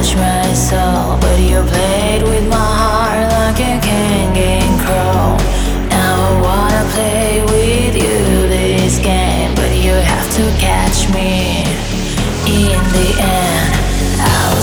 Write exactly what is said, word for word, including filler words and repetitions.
touch my soul, but you played with my heart like a king crow. Now I wanna play with you this game, but you have to catch me in the end. I